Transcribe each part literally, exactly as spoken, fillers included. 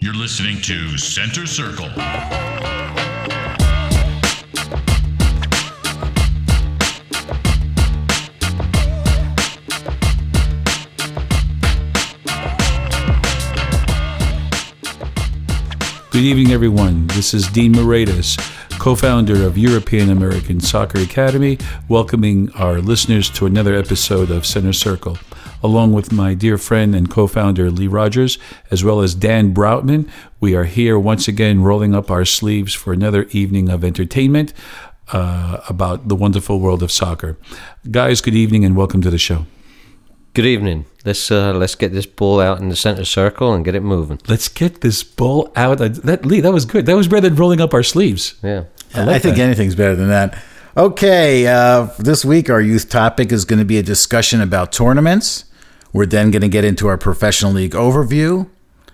You're listening to Center Circle. Good evening, everyone. This is Dean Moretas, co-founder of European American Soccer Academy, welcoming our listeners to another episode of Center Circle. Along with my dear friend and co-founder Lee Rogers, as well as Dan Broutman, we are here once again rolling up our sleeves for another evening of entertainment uh, about the wonderful world of soccer. Guys, good evening and welcome to the show. Good evening. Let's uh, let's get this ball out in the center circle and get it moving. Let's get this ball out. That Lee, that was good. That was better than rolling up our sleeves. Yeah, I, like I think that. Anything's better than that. Okay, uh, this week our youth topic is going to be a discussion about tournaments. We're then going to get into our professional league overview,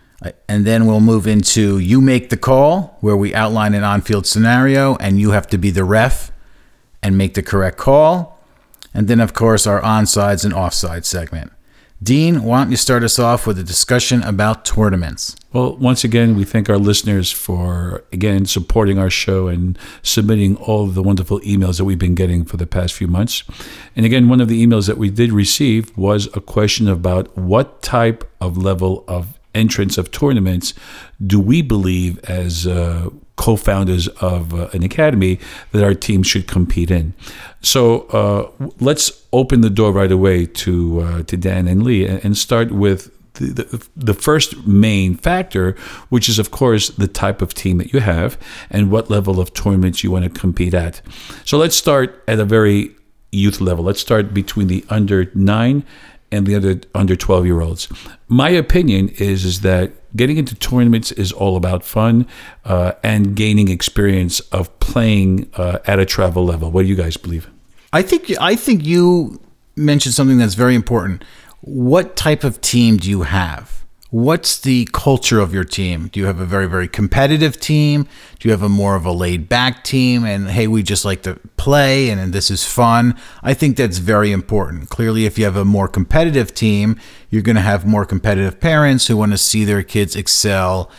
and then we'll move into You Make the Call, where we outline an on-field scenario, and you have to be the ref and make the correct call. And then, of course, our onsides and offsides segment. Dean, why don't you start us off with a discussion about tournaments? Well, once again, we thank our listeners for, again, supporting our show and submitting all of the wonderful emails that we've been getting for the past few months. And again, one of the emails that we did receive was a question about what type of level of entrance of tournaments do we believe as uh, co-founders of uh, an academy that our team should compete in. So uh, let's open the door right away to uh, to Dan and Lee and start with the, the the first main factor, which is, of course, the type of team that you have and what level of tournaments you want to compete at. So let's start at a very youth level. Let's start between the under nine and the other under twelve year olds. My opinion is, is that getting into tournaments is all about fun uh, and gaining experience of playing uh, at a travel level. What do you guys believe? I think I think you mentioned something that's very important. What type of team do you have? What's the culture of your team? Do you have a very, very competitive team? Do you have a more of a laid-back team? And, hey, we just like to play and, and this is fun. I think that's very important. Clearly, if you have a more competitive team, you're going to have more competitive parents who want to see their kids excel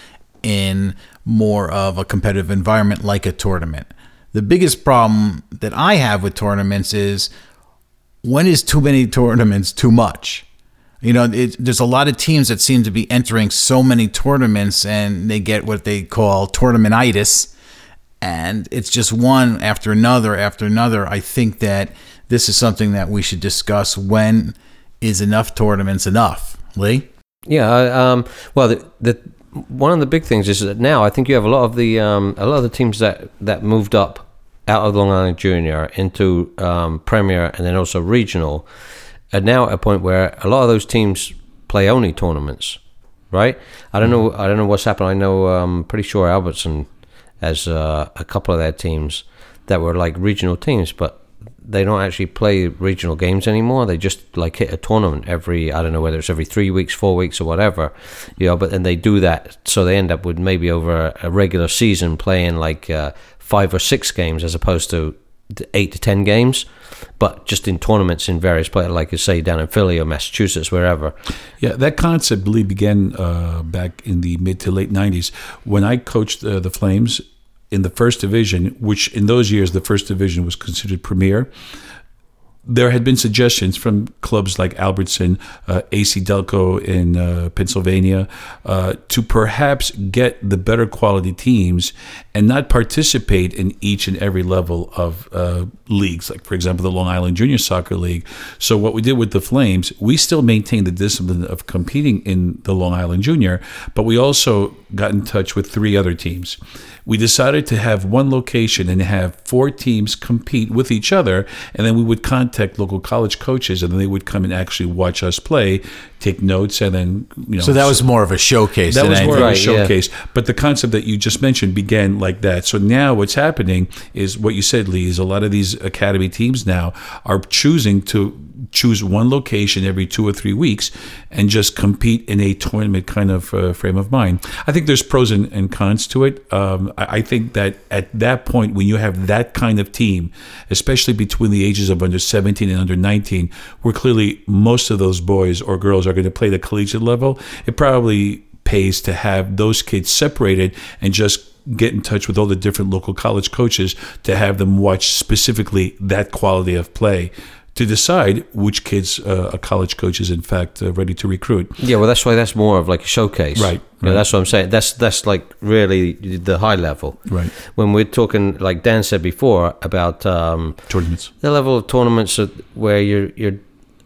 in more of a competitive environment like a tournament. The biggest problem that I have with tournaments is, when is too many tournaments too much? You know, it, there's a lot of teams that seem to be entering so many tournaments and they get what they call tournamentitis, and it's just one after another after another. I think that this is something that we should discuss. When is enough tournaments enough? Lee? Yeah, um, well, the, the one of the big things is that now I think you have a lot of the um, a lot of the teams that, that moved up out of Long Island Junior into um, Premier and then also regional. And now at a point where a lot of those teams play only tournaments, right? I don't know. I don't know what's happened. I know. I'm um, pretty sure Albertson has uh, a couple of their teams that were like regional teams, but they don't actually play regional games anymore. They just like hit a tournament every. I don't know whether it's every three weeks, four weeks, or whatever, you know. But then they do that, so they end up with maybe over a regular season playing like uh, five or six games as opposed to eight to ten games, but just in tournaments in various places, like you say, down in Philly or Massachusetts, wherever. Yeah, that concept really began uh, back in the mid to late nineties when I coached uh, the Flames in the first division, which in those years the first division was considered premier. There had been suggestions from clubs like Albertson, uh, A C Delco in uh, Pennsylvania, uh, to perhaps get the better quality teams and not participate in each and every level of uh, leagues, like, for example, the Long Island Junior Soccer League. So what we did with the Flames, we still maintained the discipline of competing in the Long Island Junior, but we also got in touch with three other teams. We decided to have one location and have four teams compete with each other, and then we would contact local college coaches, and then they would come and actually watch us play, take notes, and then, you know. So that was more of a showcase. That than was more anything. of a Right, showcase. Yeah. But the concept that you just mentioned began like that. So now what's happening is what you said, Lee, is a lot of these academy teams now are choosing to choose one location every two or three weeks and just compete in a tournament kind of uh, frame of mind. I think there's pros and, and cons to it. Um, I, I think that at that point, when you have that kind of team, especially between the ages of under seventeen and under nineteen, where clearly most of those boys or girls are going to play the collegiate level, it probably pays to have those kids separated and just get in touch with all the different local college coaches to have them watch specifically that quality of play to decide which kids uh, a college coach is in fact uh, ready to recruit. Yeah, well, that's why that's more of like a showcase. Right. You know, right. that's what I'm saying. That's that's like really the high level. Right. When we're talking, like Dan said before, about um, Tournaments. the level of tournaments that- where you're you're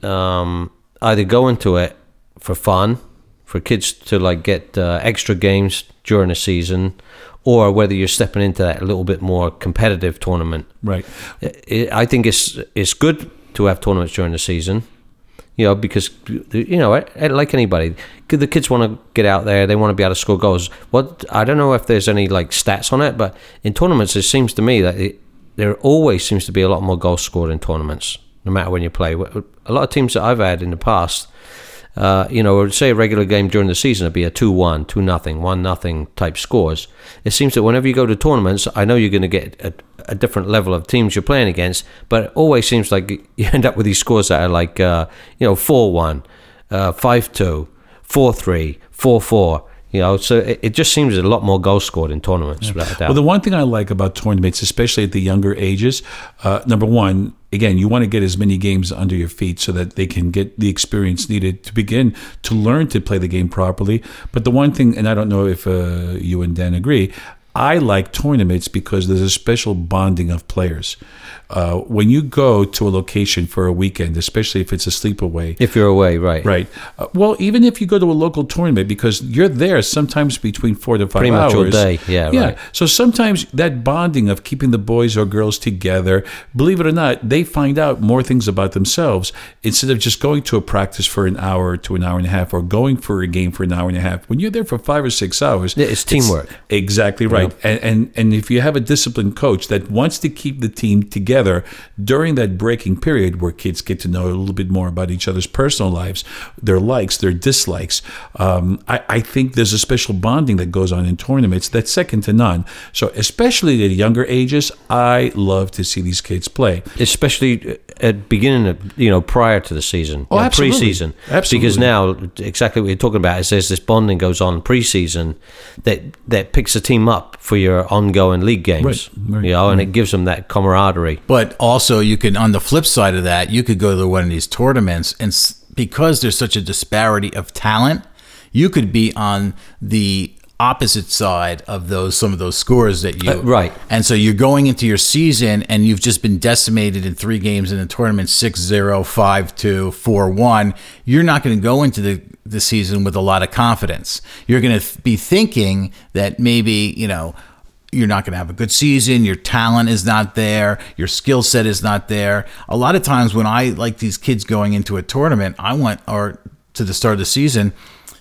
um, either going to it for fun, for kids to like get uh, extra games during the season, or whether you're stepping into that a little bit more competitive tournament. Right. It, I think it's it's good to have tournaments during the season, you know, because, you know, like anybody, the kids want to get out there, they want to be able to score goals. What I don't know if there's any like stats on it, but in tournaments, it seems to me that it, there always seems to be a lot more goals scored in tournaments, no matter when you play. A lot of teams that I've had in the past, uh, you know, say a regular game during the season would be a two one, two nothing, one nothing type scores. It seems that whenever you go to tournaments, I know you're going to get a, a different level of teams you're playing against, but it always seems like you end up with these scores that are like, uh, you know, four one, uh, five two, four three, four four. You know, so it, it just seems there's a lot more goals scored in tournaments, yeah. without a doubt. Well, the one thing I like about tournaments, especially at the younger ages, uh, number one, again, you want to get as many games under your feet so that they can get the experience needed to begin to learn to play the game properly. But the one thing, and I don't know if uh, you and Dan agree, I like tournaments because there's a special bonding of players. Uh, when you go to a location for a weekend, especially if it's a sleepaway. If you're away, right. Right. Uh, well, even if you go to a local tournament, because you're there sometimes between four to five Pretty hours. much all day, yeah, yeah. right. So sometimes that bonding of keeping the boys or girls together, believe it or not, they find out more things about themselves instead of just going to a practice for an hour to an hour and a half or going for a game for an hour and a half. When you're there for five or six hours. Yeah, it's teamwork. It's exactly right. Yeah. And, and, and if you have a disciplined coach that wants to keep the team together during that breaking period where kids get to know a little bit more about each other's personal lives, their likes, their dislikes, um, I, I think there's a special bonding that goes on in tournaments that's second to none. So especially at younger ages, I love to see these kids play. Especially at beginning of, you know, prior to the season, Oh, you know, absolutely. pre-season. Absolutely. Because now, exactly what you're talking about is there's this bonding goes on pre-season that that picks a team up for your ongoing league games, Right, right, you know, and right. it gives them that camaraderie. But also, you can, on the flip side of that, you could go to one of these tournaments, and s- because there's such a disparity of talent, you could be on the opposite side of those some of those scores that you Uh, right. And so you're going into your season, and you've just been decimated in three games in the tournament: six zero, five two, four one. You're not going to go into the the season with a lot of confidence. You're going to th- be thinking that maybe, you know, you're not going to have a good season. Your talent is not there. Your skill set is not there. A lot of times when I like these kids going into a tournament, I want, or to the start of the season,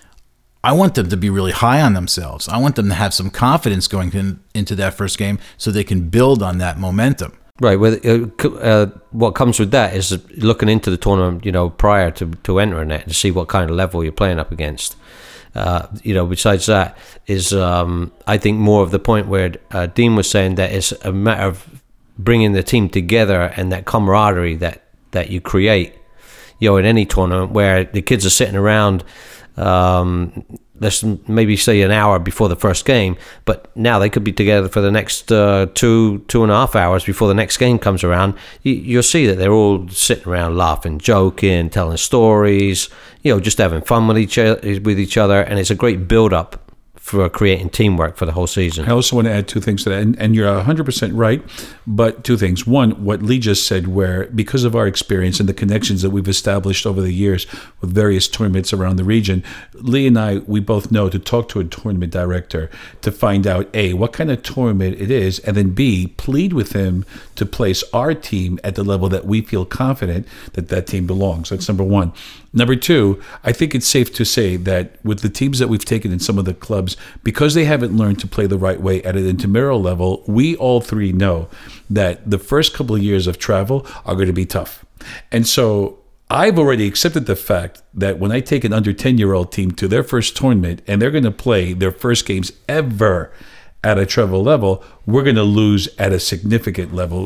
I want them to be really high on themselves. I want them to have some confidence going in, into that first game so they can build on that momentum. Right. Well, uh, c- uh, what comes with that is looking into the tournament, you know, prior to, to entering it to see what kind of level you're playing up against. Uh, you know, besides that is, um, I think, more of the point where uh, Dean was saying that it's a matter of bringing the team together and that camaraderie that, that you create, you know, in any tournament where the kids are sitting around, um, let's maybe say an hour before the first game, but now they could be together for the next uh, two, two and a half hours before the next game comes around. You, you'll see that they're all sitting around laughing, joking, telling stories, you know, just having fun with each other, with each other, and it's a great build-up for creating teamwork for the whole season. I also want to add two things to that, and, and you're one hundred percent right, but two things. One, what Lee just said, where because of our experience and the connections that we've established over the years with various tournaments around the region, Lee and I, we both know to talk to a tournament director to find out, A, what kind of tournament it is, and then B, plead with him to place our team at the level that we feel confident that that team belongs. That's number one. Number two, I think it's safe to say that with the teams that we've taken in some of the clubs, because they haven't learned to play the right way at an intramural level, we all three know that the first couple of years of travel are going to be tough. And so I've already accepted the fact that when I take an under ten-year-old team to their first tournament and they're going to play their first games ever at a travel level, we're going to lose at a significant level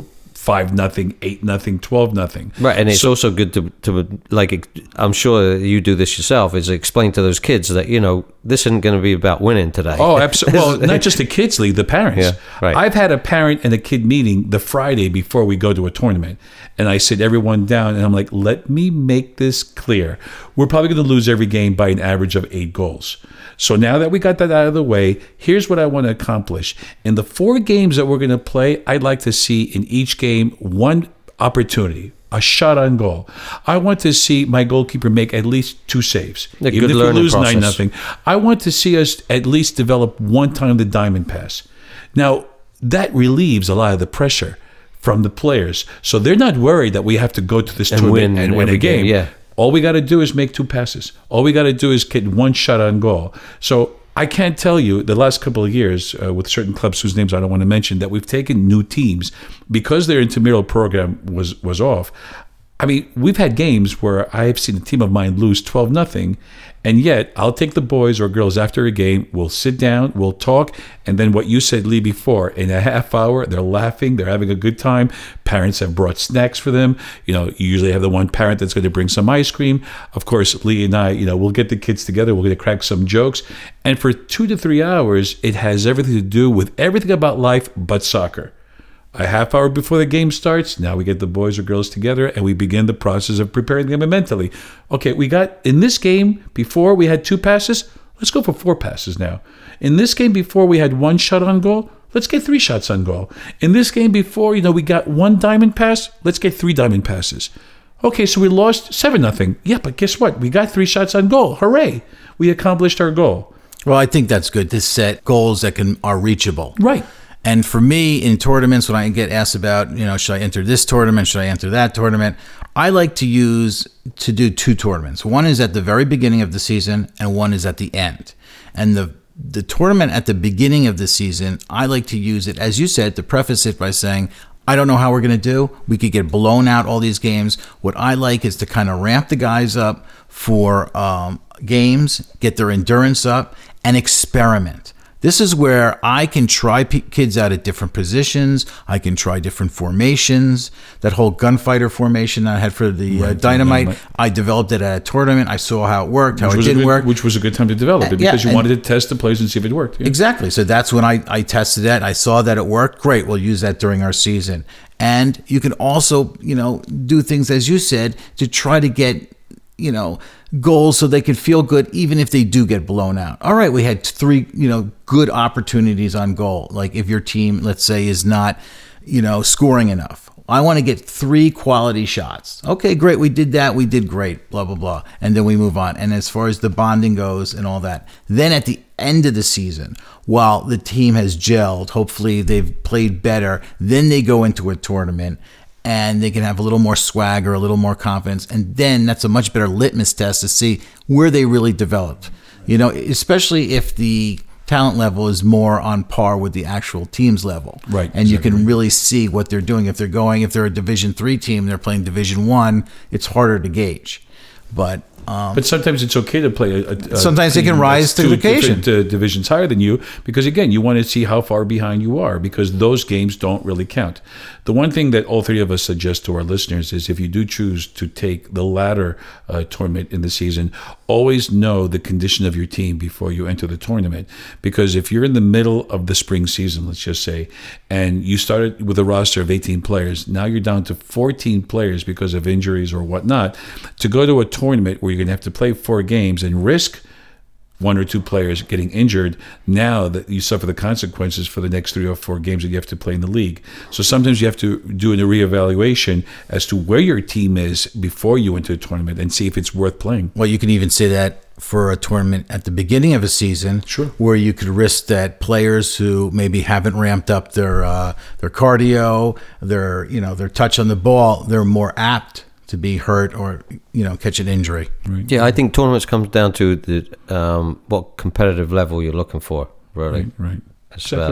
five nothing, eight nothing, twelve nothing. Right, and it's So- also good to, to like, I'm sure you do this yourself, is explain to those kids that, you know, this isn't going to be about winning today. Oh, absolutely. Well, not just the kids league, the parents. Yeah, right. I've had a parent and a kid meeting the Friday before we go to a tournament. And I sit everyone down and I'm like, let me make this clear. We're probably going to lose every game by an average of eight goals. So now that we got that out of the way, here's what I want to accomplish. In the four games that we're going to play, I'd like to see in each game one opportunity, a shot on goal. I want to see my goalkeeper make at least two saves. A Even good if we learning lose process. nine nothing. I want to see us at least develop one time the diamond pass. Now, that relieves a lot of the pressure from the players. So they're not worried that we have to go to this And tournament win and win a every game, game. yeah. All we got to do is make two passes. All we got to do is get one shot on goal. So I can't tell you the last couple of years uh, with certain clubs whose names I don't want to mention that we've taken new teams because their intramural program was was off. I mean, we've had games where I've seen a team of mine lose twelve nothing, and yet I'll take the boys or girls after a game, we'll sit down, we'll talk, and then what you said, Lee, before, in a half hour, they're laughing, they're having a good time. Parents have brought snacks for them. You know, you usually have the one parent that's going to bring some ice cream. Of course, Lee and I, you know, we'll get the kids together, we're going to crack some jokes, and for two to three hours, it has everything to do with everything about life but soccer. A half hour before the game starts, now we get the boys or girls together and we begin the process of preparing them mentally. Okay, we got, in this game, before we had two passes, let's go for four passes now. In this game before we had one shot on goal, let's get three shots on goal. In this game before, you know, we got one diamond pass, let's get three diamond passes. Okay, so we lost seven nothing. Yeah, but guess what? We got three shots on goal. Hooray! We accomplished our goal. Well, I think that's good to set goals that can are reachable. Right. And for me, in tournaments, when I get asked about, you know, should I enter this tournament? Should I enter that tournament? I like to use, to do two tournaments. One is at the very beginning of the season and one is at the end. And the the tournament at the beginning of the season, I like to use it, as you said, to preface it by saying, I don't know how we're going to do. We could get blown out all these games. What I like is to kind of ramp the guys up for um, games, get their endurance up, and experiment. This is where I can try p- kids out at different positions. I can try different formations. That whole gunfighter formation I had for the uh, Right, dynamite, dynamite. I developed it at a tournament. I saw how it worked, how Which it was a didn't good- work. Which was a good time to develop it Yeah, because you and- wanted to test the players and see if it worked. Yeah. Exactly. So that's when I, I tested that. I saw that it worked. Great. We'll use that during our season. And you can also, you know, do things, as you said, to try to get, you know, goals so they can feel good even if they do get blown out. All right, we had three, you know, good opportunities on goal. Like if your team, let's say, is not, you know, scoring enough. I want to get three quality shots. Okay, great. We did that. We did great, blah, blah, blah. And then we move on. And as far as the bonding goes and all that, then at the end of the season, while the team has gelled, hopefully they've played better, then they go into a tournament and they can have a little more swagger, a little more confidence. And then that's a much better litmus test to see where they really developed. You know, especially if the talent level is more on par with the actual team's level. Right, And you exactly. can really see what they're doing. If they're going, if they're a Division three team, they're playing Division one, it's harder to gauge. But um, But sometimes it's okay to play a, a Sometimes they team can rise that's to the two occasion. different, uh, divisions higher than you because, again, you want to see how far behind you are because those games don't really count. The one thing that all three of us suggest to our listeners is if you do choose to take the latter uh, tournament in the season, always know the condition of your team before you enter the tournament. Because if you're in the middle of the spring season, let's just say, and you started with a roster of eighteen players, now you're down to fourteen players because of injuries or whatnot, to go to a tournament where you're going to have to play four games and risk one or two players getting injured, now that you suffer the consequences for the next three or four games that you have to play in the league. So sometimes you have to do a reevaluation as to where your team is before you enter the tournament and see if it's worth playing. well, you can even say that for a tournament at the beginning of a season, Sure. where you could risk that players who maybe haven't ramped up their uh, their cardio, their you know their touch on the ball, they're more apt to be hurt or you know catch an injury. Yeah, I think tournaments comes down to the um, what competitive level you're looking for, really. Right, right. That's Exactly about right. it.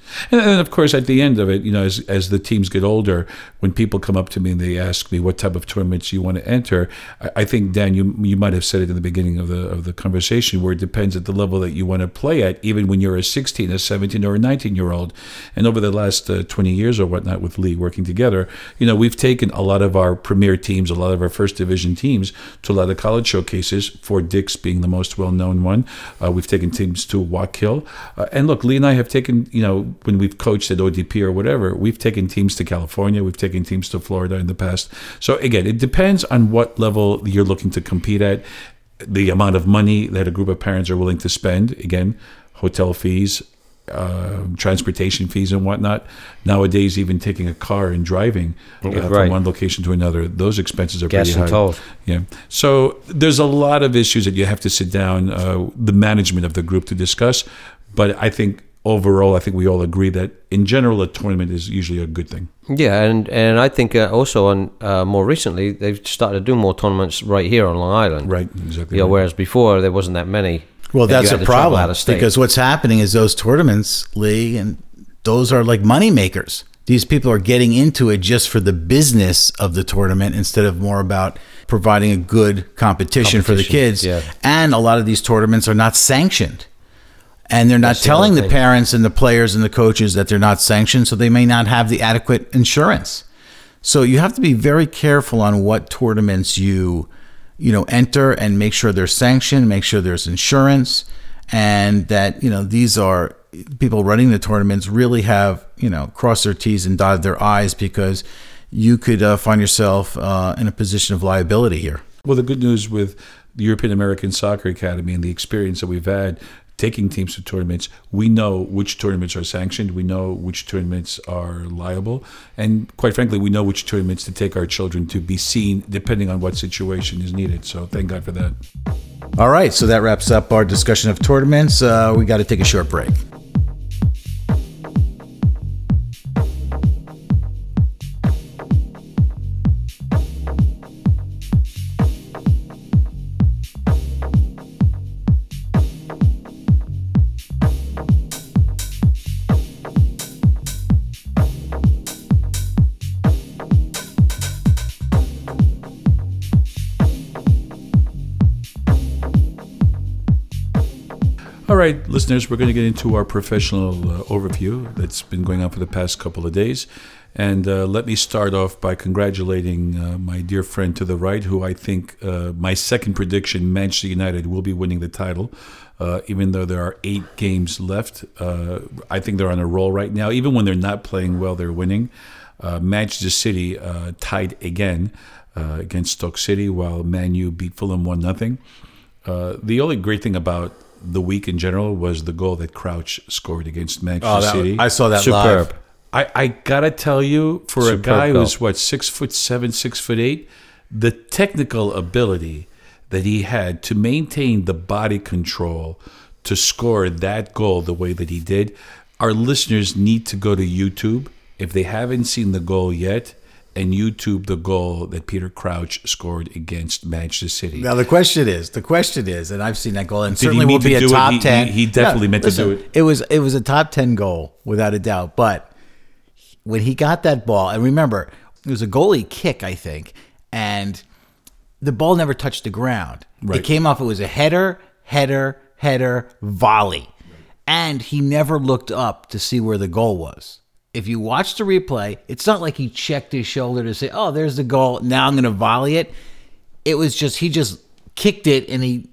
And, and of course, at the end of it, you know, as, as the teams get older, when people come up to me and they ask me what type of tournaments you want to enter, I, I think, Dan, you you might have said it in the beginning of the of the conversation, where it depends at the level that you want to play at, even when you're a sixteen, a seventeen, or a nineteen-year-old. And over the last uh, twenty years or whatnot with Lee working together, you know, we've taken a lot of our premier teams, a lot of our first division teams to a lot of college showcases, Fort Dix being the most well-known one. Uh, we've taken teams to Walk Hill. Uh, and look, Lee and I have taken, you know, when we've coached at O D P or whatever, we've taken teams to California, we've taken teams to Florida in the past. So again, it depends on what level you're looking to compete at, the amount of money that a group of parents are willing to spend. Again, hotel fees, uh, transportation fees and whatnot. Nowadays, even taking a car and driving uh, right. from one location to another, those expenses are Gas pretty and high. tolls. Yeah. So there's a lot of issues that you have to sit down, uh, the management of the group to discuss. But I think overall, I think we all agree that in general, a tournament is usually a good thing. Yeah, and, and I think uh, also on uh, more recently, they've started to do more tournaments right here on Long Island. Right, exactly. You know, right. whereas before there wasn't that many. Well, and that's you a had to travel problem out of state. because what's happening is those tournaments, Lee, and those are like money makers. These people are getting into it just for the business of the tournament instead of more about providing a good competition, for the Competition, kids. yeah. And a lot of these tournaments are not sanctioned. And they're not That's the telling other the thing. parents and the players and the coaches that they're not sanctioned, so they may not have the adequate insurance. So you have to be very careful on what tournaments you, you know, enter and make sure they're sanctioned, make sure there's insurance, and that, you know, these are people running the tournaments really have, you know, crossed their T's and dotted their I's, because you could uh, find yourself uh, in a position of liability here. Well, the good news with the European American Soccer Academy and the experience that we've had taking teams to tournaments, we know which tournaments are sanctioned, we know which tournaments are liable, and quite frankly, we know which tournaments to take our children to be seen depending on what situation is needed. So thank God for that. All right, so that wraps up our discussion of tournaments. Uh, we got to take a short break. All right, listeners, we're going to get into our professional uh, overview that's been going on for the past couple of days. And uh, let me start off by congratulating uh, my dear friend to the right, who I think uh, my second prediction, Manchester United will be winning the title. Uh, even though there are eight games left, uh, I think they're on a roll right now. Even when they're not playing well, they're winning. Uh, Manchester City uh, tied again uh, against Stoke City, while Man U beat Fulham one nothing. Uh, the only great thing about the week in general was the goal that Crouch scored against Manchester Oh, that, City. I saw that Superb. live. I, I gotta tell you, for Superb a guy goal. who's what six foot seven, six foot eight, the technical ability that he had to maintain the body control to score that goal the way that he did. Our listeners need to go to YouTube if they haven't seen the goal yet, and YouTube the goal that Peter Crouch scored against Manchester City. Now the question is, the question is, and I've seen that goal, and Did he certainly mean will to be a do it? top He- ten. he- he definitely meant to do it. It was it was a top ten goal without a doubt. But when he got that ball, and remember, it was a goalie kick, I think, and the ball never touched the ground. Right. It came off. It was a header, header, header, volley, and he never looked up to see where the goal was. If you watch the replay, it's not like he checked his shoulder to say, oh, there's the goal, now I'm going to volley it. It was just, he just kicked it, and he,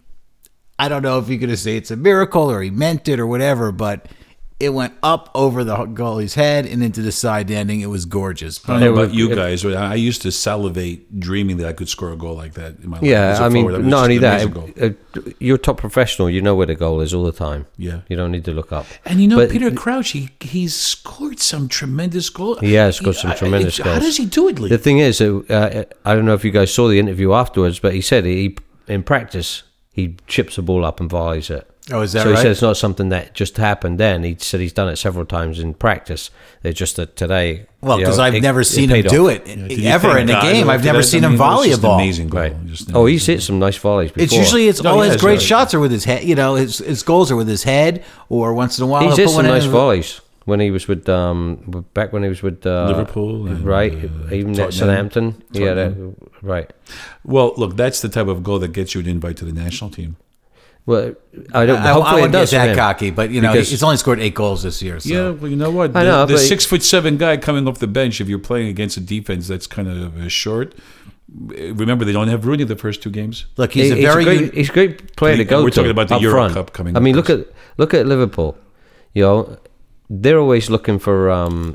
I don't know if you're going to say it's a miracle or he meant it or whatever, but it went up over the goalie's head and into the side ending. It was gorgeous. I don't know It about was- you it- guys, but I used to salivate dreaming that I could score a goal like that in my life. As Yeah, a I mean, forward. That was not just only an that, amazing goal. uh, you're a top professional. You know where the goal is all the time. Yeah. You don't need to look up. And you know, But- Peter Crouch, he he's scored some tremendous goals. He has scored some I- I- tremendous How goals. does he do it, Lee? The thing is, uh, uh, I don't know if you guys saw the interview afterwards, but he said he, in practice, he chips the ball up and volleys it. Oh, is that so he right? said it's not something that just happened then. He said he's done it several times in practice. It's just that today... Well, you because know, I've it- never it seen him paid do off. it Did you ever thank in a God game. for I've never that? seen I him mean, it was volley a just an ball. amazing goal. Right. Just an Oh, he's amazing hit some nice volleys before. It's usually it's No, all he his has, great right. shots are with his head. You know, his his goals are with his head, or once in a while He's he'll hit put some one nice in. volleys. when he was with um back when he was with uh, Liverpool, and, right? uh, Even at Tottenham. Southampton, yeah, that, Tottenham. right. Well, look, that's the type of goal that gets you an invite to the national team. Well, I don't. I, I hopefully, it wouldn't get does for that him. cocky, but you know, Because- he's only scored eight goals this year. So. Yeah, well, you know what? I The, know, the but- six foot seven guy coming off the bench, if you're playing against a defense that's kind of uh, short. Remember, they don't have Rooney the first two games. Look, he's He- a he's very a great, un- he's a great player to And go we're to. talking about the up Euro front. Cup coming I up. mean, look at look at Liverpool. You know, they're always looking for um,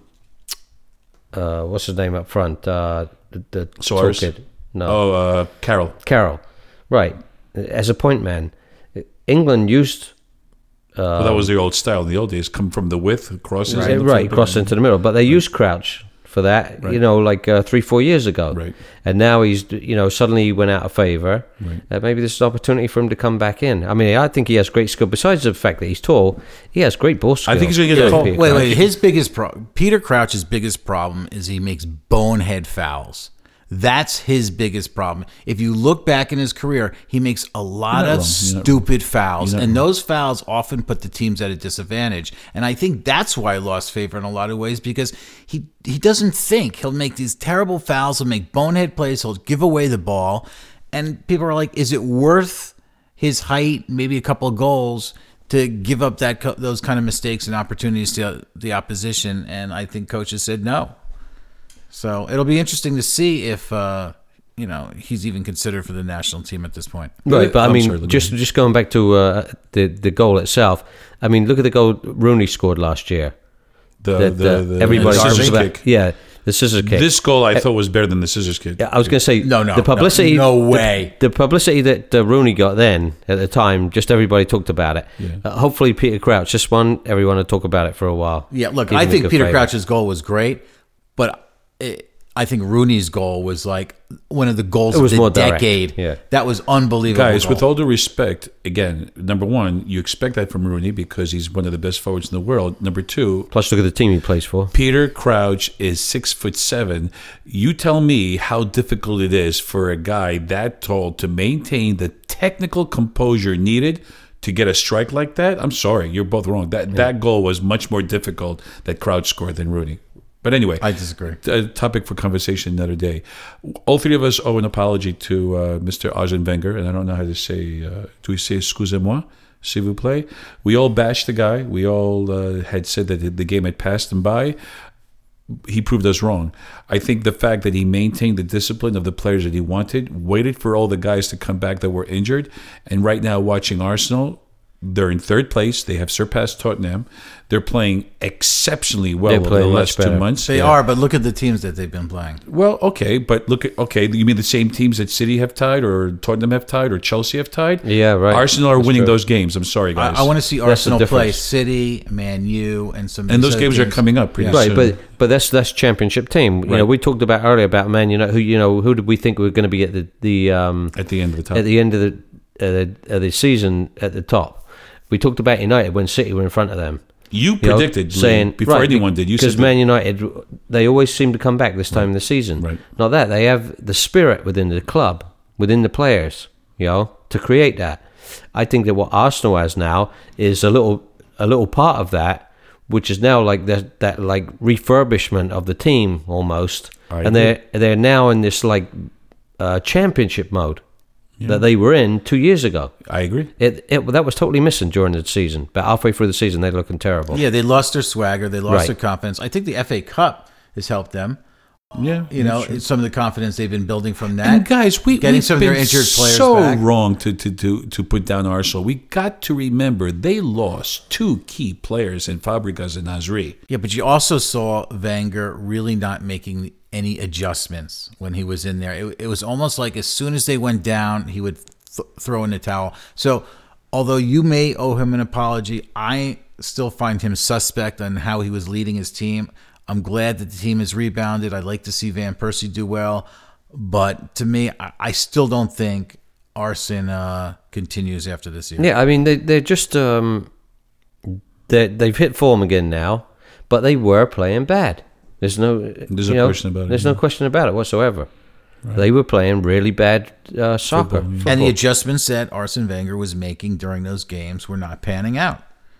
uh, what's his name up front? Uh, the, the tall Suarez? kid. No, Oh, uh, Carroll. Carroll. Right, as a point man, England used. Uh, Well, that was the old style in the old days. Come from the width, crosses. right, in the right front, cross into the middle, but they used Crouch for that. You know, like uh, three, four years ago. Right. And now he's, you know, suddenly he went out of favour. Right. Uh, maybe this is an opportunity for him to come back in. I mean, I think he has great skill. Besides the fact that he's tall, he has great ball skill. I think he's going to get Yeah, a call. Peter Wait, Crouch. wait. His biggest problem, Peter Crouch's biggest problem, is he makes bonehead fouls. That's his biggest problem. If you look back in his career, he makes a lot You're of not wrong. You're not stupid fouls, You're not and wrong. those fouls often put the teams at a disadvantage. And I think that's why he lost favor in a lot of ways, because he he doesn't think. He'll make these terrible fouls. He'll make bonehead plays. He'll give away the ball, and people are like, "Is it worth his height, maybe a couple of goals?" To give up that co- those kind of mistakes and opportunities to the opposition? And I think coaches said no. So it'll be interesting to see if uh, you know he's even considered for the national team at this point. Right, but I I'm mean, sorry, let me- just just going back to uh, the the goal itself. I mean, look at the goal Rooney scored last year. The, That, the, uh, the, everybody the talks scissors about. kick. Yeah, the scissors kick. This goal I thought was better than the scissors kick. Yeah, I was going to say No, no, the publicity. no, no the- way. The, publicity that uh, Rooney got then at the time, just everybody talked about it. Yeah. Uh, hopefully, Peter Crouch just one. Everyone will talk about it for a while. Yeah, look, Give I him a think good Peter favour. Crouch's goal was great, but it, I think Rooney's goal was like one of the goals It was of the more direct, decade. yeah. That was unbelievable. Guys, goal. with all due respect, again, number one, you expect that from Rooney because he's one of the best forwards in the world. Number two, Plus, look at the team he plays for. Peter Crouch is six foot seven. You tell me how difficult it is for a guy that tall to maintain the technical composure needed to get a strike like that. I'm sorry, you're both wrong. That that goal was much more difficult that Crouch scored than Rooney. But anyway, I disagree. A topic for conversation another day. All three of us owe an apology to uh, Mister Arsene Wenger, and I don't know how to say. Uh, do we say "excusez-moi"? S'il vous plaît. We all bashed the guy. We all uh, had said that the game had passed him by. He proved us wrong. I think the fact that he maintained the discipline of the players that he wanted, waited for all the guys to come back that were injured, and right now watching Arsenal, they're in third place. They have surpassed Tottenham. They're playing exceptionally well They're over the playing much last two better. months. They Yeah. are, but look at the teams that they've been playing. Well, okay, but look at okay. You mean the same teams that City have tied, or Tottenham have tied, or Chelsea have tied? Yeah, right. Arsenal are That's winning true. those games. I'm sorry, I, guys. I want to see That's the Arsenal play difference. City, Man U, and some. of And these those other games are teams. coming up pretty Yeah. Right, soon. but but that's that's championship team. You Right. know, we talked about earlier about Man United. Who you know, who did we think were going to be at the the um, at the end of the top. at the end of the, uh, the of the season at the top? We talked about United when City were in front of them. you You know, predicted saying before right, anyone did. You because said Man United, they always seem to come back this time of the season. Right. Not that they have the spirit within the club, within the players, you know, to create that. I think that what Arsenal has now is a little a little part of that, which is now like that that like refurbishment of the team almost, I and agree. they're they're now in this like uh, championship mode that they were in two years ago. I agree. It, it that was totally missing during the season, but halfway through the season they're looking terrible. Yeah, they lost their swagger. They lost Right. their confidence. I think the F A Cup has helped them. Yeah, You know, that's true. it's some of the confidence they've been building from that. And guys, we getting we've some of been their injured players so back. wrong to, to to to put down Arsenal. We got to remember they lost two key players in Fabregas and Nasri. Yeah, but you also saw Wenger really not making any adjustments when he was in there. It, it was almost like as soon as they went down, he would th- throw in the towel. So, although you may owe him an apology, I still find him suspect on how he was leading his team. I'm glad that the team has rebounded. I'd like to see Van Persie do well. But to me, I, I still don't think Arsene uh, continues after this year. Yeah, I mean they they're just um they they've hit form again now, but they were playing bad. There's no There's you no know, question about it, There's yeah. no question about it whatsoever. They were playing really bad uh, soccer. Football, yeah. And the adjustments that Arsene Wenger was making during those games were not panning out.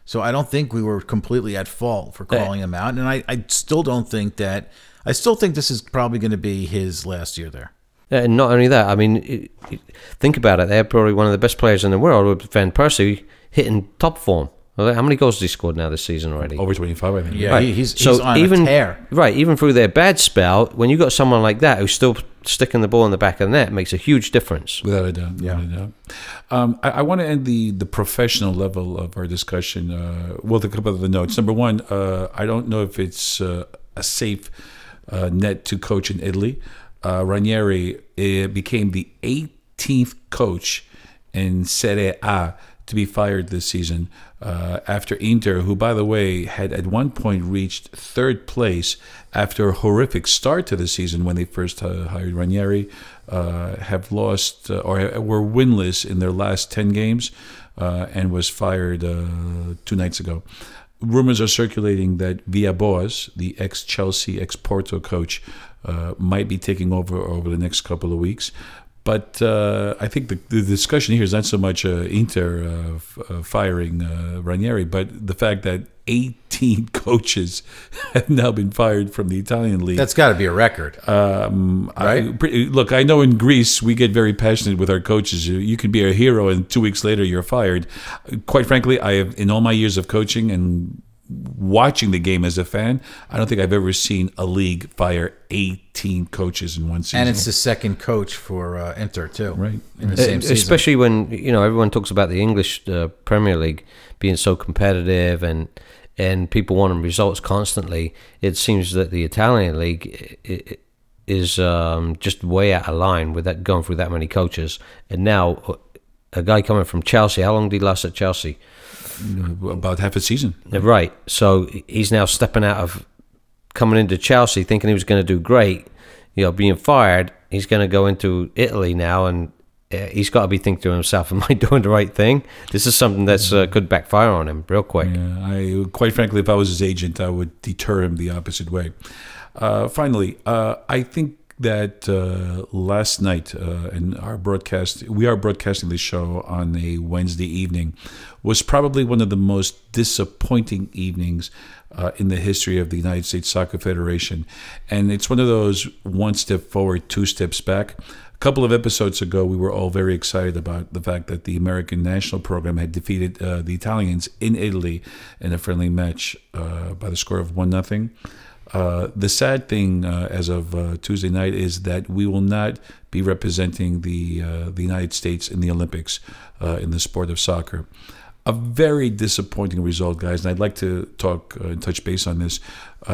So I don't think we were completely at fault for calling him out. And I, I still don't think that, I still think this is probably going to be his last year there. Yeah, and not only that, I mean, it, it, think about it. They're probably one of the best players in the world with Van Persie hitting top form. How many goals has he scored now this season already? Over twenty-five, I think. Yeah, right. he, he's, so he's on even, a tear. Right, even through their bad spell, when you got someone like that who's still sticking the ball in the back of the net, it makes a huge difference. Without a doubt. Yeah. Without a doubt. Um, I, I want to end the, the professional level of our discussion uh, with a couple of the notes. Number one, uh, I don't know if it's uh, a safe uh, net to coach in Italy. Uh, Ranieri uh, became the eighteenth coach in Serie A to be fired this season uh, after Inter, who, by the way, had at one point reached third place after a horrific start to the season when they first uh, hired Ranieri, uh, have lost uh, or were winless in their last ten games uh, and was fired uh, two nights ago. Rumors are circulating that Villas-Boas, the ex-Chelsea, ex-Porto coach, uh, might be taking over over the next couple of weeks. But uh, I think the, the discussion here is not so much uh, Inter uh, f- uh, firing uh, Ranieri, but the fact that eighteen coaches have now been fired from the Italian league. That's got to be a record. Um, Right? I, pre- look, I know in Greece we get very passionate with our coaches. You, you can be a hero, and two weeks later you're fired. Quite frankly, I have, in all my years of coaching and watching the game as a fan, I don't think I've ever seen a league fire eighteen coaches in one season. And it's the second coach for uh, Inter, too. Right. In the same Uh, season. Especially when, you know, everyone talks about the English uh, Premier League being so competitive and and people wanting results constantly. It seems that the Italian league i- i- is um, just way out of line with that, going through that many coaches. And now a guy coming from Chelsea, how long did he last at Chelsea? About half a season. Right. So he's now stepping out of coming into Chelsea thinking he was going to do great, you know, being fired. He's going to go into Italy now, and uh, he's got to be thinking to himself, am I doing the right thing? This is something that's uh, could backfire on him real quick. Yeah, I quite frankly, if I was his agent, I would deter him the opposite way. Uh, finally, uh, I think that uh, last night uh, in our broadcast, we are broadcasting this show on a Wednesday evening, was probably one of the most disappointing evenings uh, in the history of the United States Soccer Federation. And it's one of those one step forward, two steps back. A couple of episodes ago, we were all very excited about the fact that the American national program had defeated uh, the Italians in Italy in a friendly match uh, by the score of one nothing. Uh, the sad thing uh, as of uh, Tuesday night is that we will not be representing the uh, the United States in the Olympics uh, in the sport of soccer. A very disappointing result, guys, and I'd like to talk uh, and touch base on this.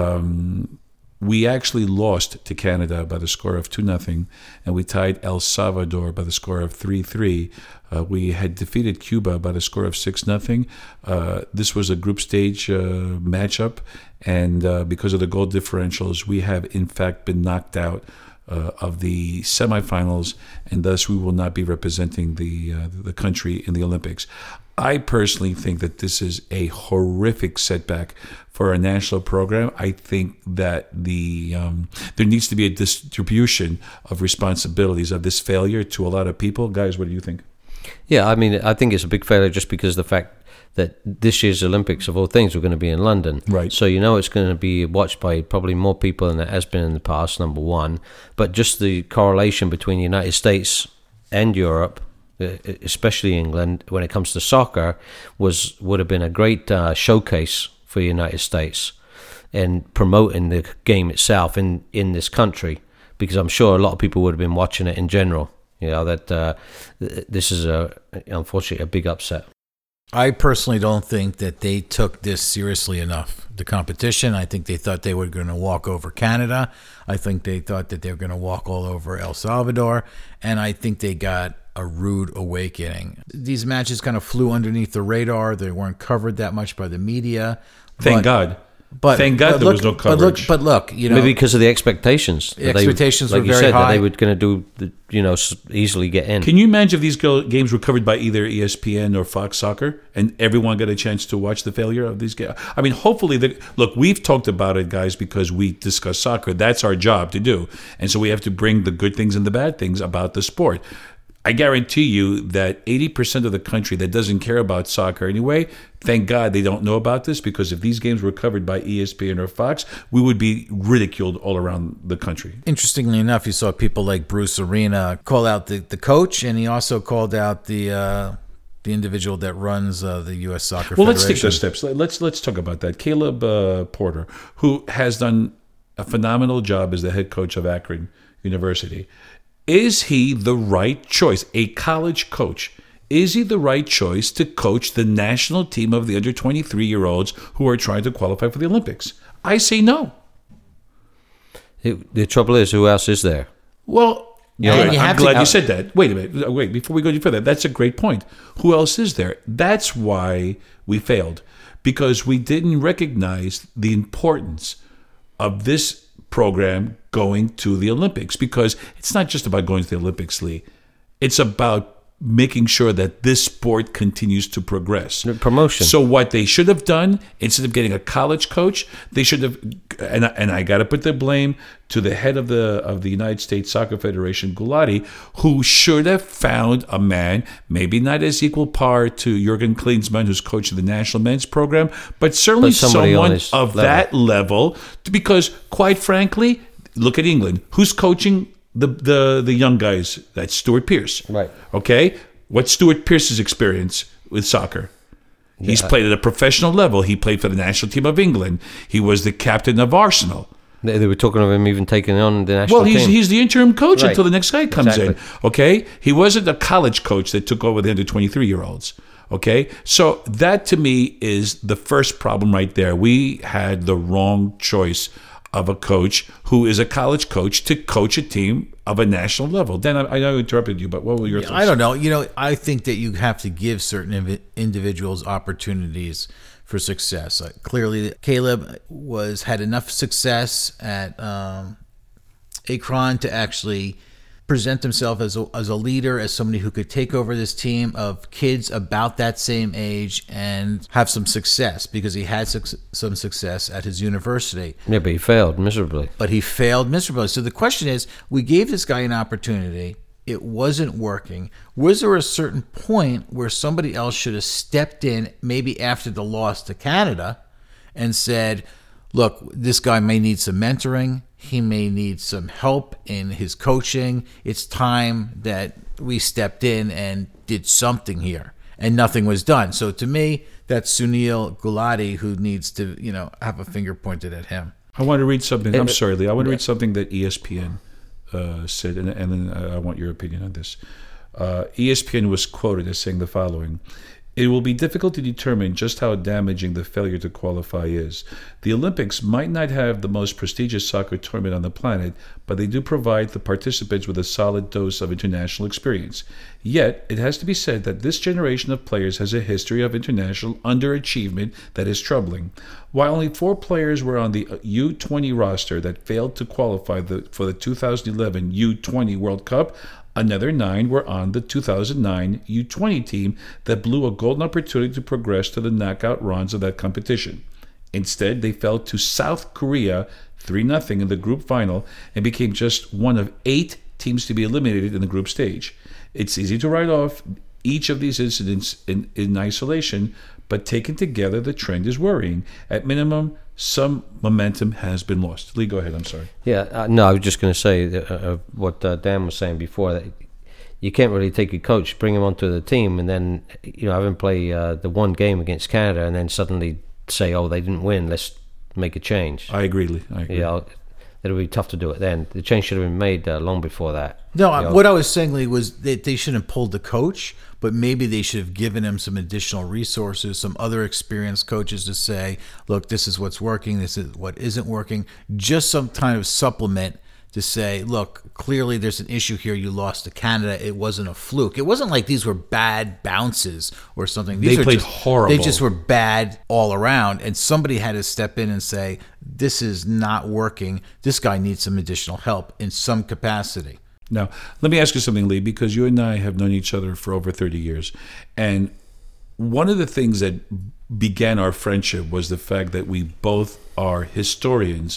Um, we actually lost to Canada by the score of two nothing, and we tied El Salvador by the score of three three. Uh, we had defeated Cuba by the score of six nothing. Uh, this was a group stage uh, matchup, and uh, because of the goal differentials, we have in fact been knocked out uh, of the semifinals, and thus we will not be representing the uh, the country in the Olympics. I personally think that this is a horrific setback for our national program. I think that the um, there needs to be a distribution of responsibilities of this failure to a lot of people. Guys, what do you think? Yeah, I mean, I think it's a big failure just because of the fact that this year's Olympics, of all things, are going to be in London. Right. So you know it's going to be watched by probably more people than it has been in the past, number one. But just the correlation between the United States and Europe, especially England, when it comes to soccer, was would have been a great uh, showcase for the United States and promoting the game itself in, in this country, because I'm sure a lot of people would have been watching it in general. You know, that uh, this is, a unfortunately, a big upset. I personally don't think that they took this seriously enough, the competition. I think they thought they were going to walk over Canada. I think they thought that they were going to walk all over El Salvador. And I think they got a rude awakening. These matches kind of flew underneath the radar. They weren't covered that much by the media. Thank but, God. But Thank God but there look, was no But look, coverage. but look, you know, Maybe because of the expectations. The that they- expectations like were you very said, that high. they were going to do, the, you know, s- easily get in. Can you imagine if these go- games were covered by either E S P N or Fox Soccer, and everyone got a chance to watch the failure of these games? I mean, hopefully, the, look, we've talked about it, guys, because we discuss soccer. That's our job to do, and so we have to bring the good things and the bad things about the sport. I guarantee you that eighty percent of the country that doesn't care about soccer anyway, thank God they don't know about this, because if these games were covered by E S P N or Fox, we would be ridiculed all around the country. Interestingly enough, you saw people like Bruce Arena call out the, the coach, and he also called out the uh, the individual that runs uh, the U S Soccer Well, Federation. let's take those steps. Let's let's talk about that. Caleb uh, Porter, who has done a phenomenal job as the head coach of Akron University. Is he the right choice? A college coach. Is he the right choice to coach the national team of the under twenty-three-year-olds who are trying to qualify for the Olympics? I say no. It, the trouble is, who else is there? Well, Yeah, good. you I'm have to- glad you said that. Wait a minute. Wait, before we go any further, that's a great point. Who else is there? That's why we failed, because we didn't recognize the importance of this program going to the Olympics, because it's not just about going to the Olympics, Lee. It's about making sure that this sport continues to progress. Promotion. So what they should have done, instead of getting a college coach, they should have, and I, and I got to put the blame to the head of the of the United States Soccer Federation, Gulati, who should have found a man, maybe not as equal par to Jurgen Klinsmann, who's coaching the national men's program, but certainly But somebody on someone his of level. that level, because quite frankly, look at England. Who's coaching the the the young guys? That's Stuart Pearce. Right. Okay? What's Stuart Pearce's experience with soccer? He's played at a professional level. He played for the national team of England. He was the captain of Arsenal. They, they were talking of him even taking on the national Well, he's team. he's the interim coach Right. until the next guy comes Exactly. in. Okay? He wasn't a college coach that took over the under twenty-three-year-olds. Okay? So that to me is the first problem right there. We had the wrong choice of a coach who is a college coach to coach a team of a national level. Dan, I, I know I interrupted you, but what were your thoughts? I don't know. You know, I think that you have to give certain invi- individuals opportunities for success. Uh, clearly, Caleb was had enough success at um, Akron to actually present himself as a, as a leader, as somebody who could take over this team of kids about that same age and have some success, because he had suc some success at his university. yeah, but he failed miserably. But he failed miserably. So the question is, we gave this guy an opportunity. It wasn't working. Was there a certain point where somebody else should have stepped in, maybe after the loss to Canada, and said, look, this guy may need some mentoring. He may need some help in his coaching. It's time that we stepped in and did something here. And nothing was done. So to me, that's Sunil Gulati who needs to, you know, have a finger pointed at him. I want to read something. I'm It- sorry, Lee. I want to read something that E S P N uh, said, and, and then I want your opinion on this. Uh, E S P N was quoted as saying the following: "It will be difficult to determine just how damaging the failure to qualify is. The Olympics might not have the most prestigious soccer tournament on the planet, but they do provide the participants with a solid dose of international experience. Yet, it has to be said that this generation of players has a history of international underachievement that is troubling. While only four players were on the U twenty roster that failed to qualify the, for the two thousand eleven U twenty World Cup, another nine were on the two thousand nine U twenty team that blew a golden opportunity to progress to the knockout rounds of that competition. Instead, they fell to South Korea three nothing in the group final and became just one of eight teams to be eliminated in the group stage. It's easy to write off each of these incidents in, in isolation, but taken together, the trend is worrying. At minimum, some momentum has been lost." Lee, go ahead. I'm sorry. Yeah, uh, no, I was just going to say uh, uh, what uh, Dan was saying before, that you can't really take a coach, bring him onto the team, and then, you know, have him play uh, the one game against Canada, and then suddenly say, "Oh, they didn't win. Let's make a change." I agree, Lee. I agree. You know, it'll be tough to do it then. The change should have been made uh, long before that. No, You know? what I was saying, Lee, was that they shouldn't have pulled the coach, but maybe they should have given him some additional resources, some other experienced coaches to say, look, this is what's working, this is what isn't working. Just some kind of supplement to say, look, clearly there's an issue here. You lost to Canada. It wasn't a fluke. It wasn't like these were bad bounces or something. These They are played just, horrible. They just were bad all around. And somebody had to step in and say, this is not working. This guy needs some additional help in some capacity. Now, let me ask you something, Lee, because you and I have known each other for over thirty years. And one of the things that began our friendship was the fact that we both are historians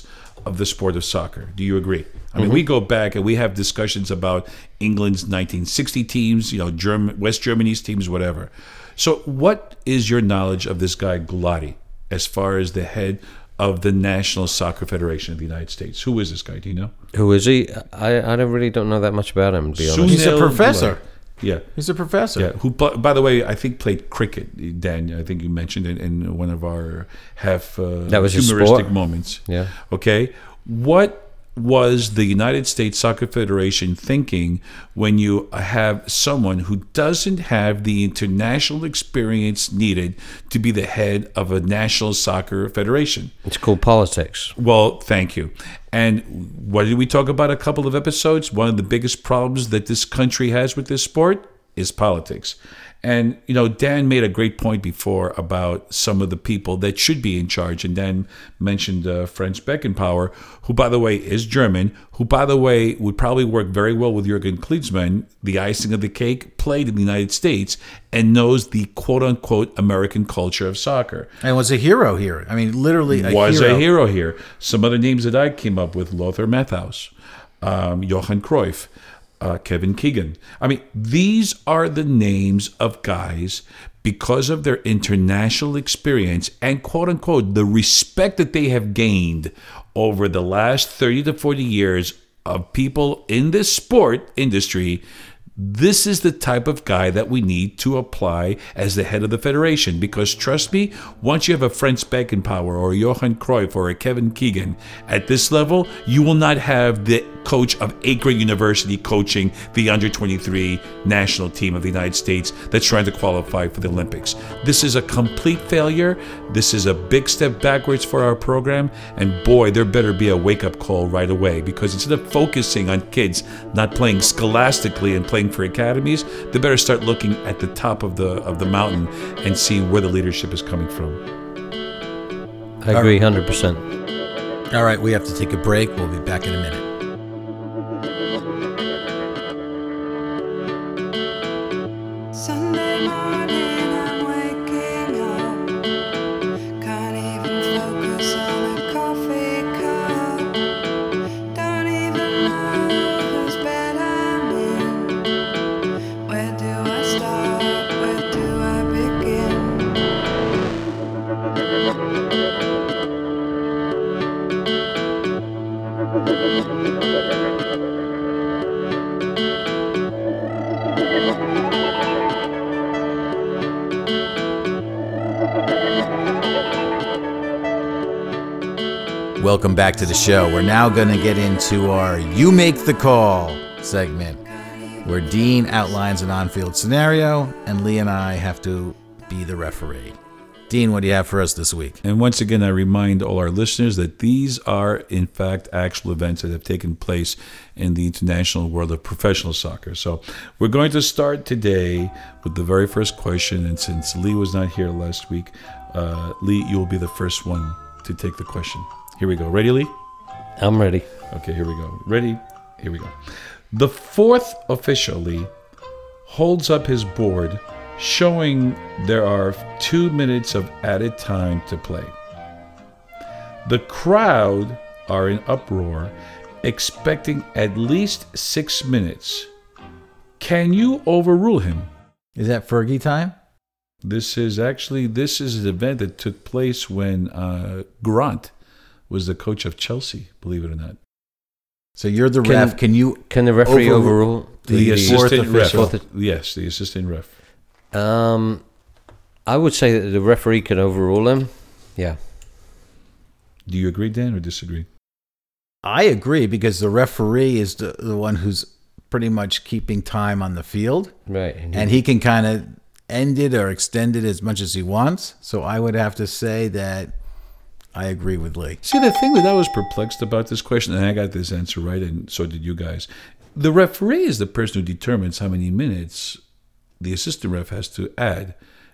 of the sport of soccer. Do you agree? I mean, we go back and we have discussions about England's nineteen sixty teams, you know, German, West Germany's teams, whatever. So what is your knowledge of this guy, Gulati, as far as the head of the National Soccer Federation of the United States? Who is this guy? Do you know? Who is he? I, I don't really don't know that much about him, to be honest. He's a Sunil professor. Gulati. Yeah. He's a professor. Yeah, who, by the way, I think played cricket, Dan. I think you mentioned it in one of our half uh, That was his humoristic sport? moments. Yeah. Okay. What was the United States Soccer Federation thinking when you have someone who doesn't have the international experience needed to be the head of a national soccer federation? It's called politics. Well, thank you. And what did we talk about a couple of episodes? One of the biggest problems that this country has with this sport is politics. And, you know, Dan made a great point before about some of the people that should be in charge. And Dan mentioned uh, Franz Beckenbauer, who, by the way, is German, who, by the way, would probably work very well with Jürgen Klinsmann, the icing of the cake, played in the United States, and knows the quote-unquote American culture of soccer. And was a hero here. I mean, literally a was hero. a hero here. Some other names that I came up with: Lothar Matthaus, um, Johan Cruyff, uh, Kevin Keegan. I mean, these are the names of guys, because of their international experience and quote unquote the respect that they have gained over the last thirty to forty years of people in this sport industry. This is the type of guy that we need to apply as the head of the federation, because trust me, once you have a Franz Beckenbauer or a Johan Cruyff or a Kevin Keegan at this level, you will not have the coach of Akron University coaching the under twenty-three national team of the United States that's trying to qualify for the Olympics. This is a complete failure. This is a big step backwards for our program. And boy, there better be a wake-up call right away, because instead of focusing on kids not playing scholastically and playing for academies, they better start looking at the top of the of the mountain and see where the leadership is coming from. I agree one hundred percent. All right, we have to take a break. We'll be back in a minute. Sunday morning, I'm waking up. Can't even focus on a coffee cup. Don't even know whose bed I'm in. Where do I start? Where do I begin? Welcome back to the show. We're now going to get into our You Make the Call segment, where Dean outlines an on-field scenario and Lee and I have to be the referee. Dean, what do you have for us this week? And once again, I remind all our listeners that these are, in fact, actual events that have taken place in the international world of professional soccer. So we're going to start today with the very first question. And since Lee was not here last week, uh, Lee, you will be the first one to take the question. Here we go. Ready, Lee? I'm ready. Okay, here we go. Ready? Here we go. The fourth official, Lee, holds up his board showing there are two minutes of added time to play. The crowd are in uproar, expecting at least six minutes. Can you overrule him? Is that Fergie time? This is actually, this is an event that took place when uh, Grant was the coach of Chelsea, believe it or not. So you're the Can- ref. Can you Can the referee Overrule overrule The, The fourth assistant ref. official. Fourth- Yes, the assistant ref. Um, I would say that the referee can overrule him. Yeah. Do you agree, Dan, or disagree? I agree, because the referee is the, the one who's pretty much keeping time on the field, Right. and he can kind of end it or extend it as much as he wants. So I would have to say that I agree with Lee. See, the thing that I was perplexed about this question, and I got this answer right, and so did you guys. The referee is the person who determines how many minutes the assistant ref has to add.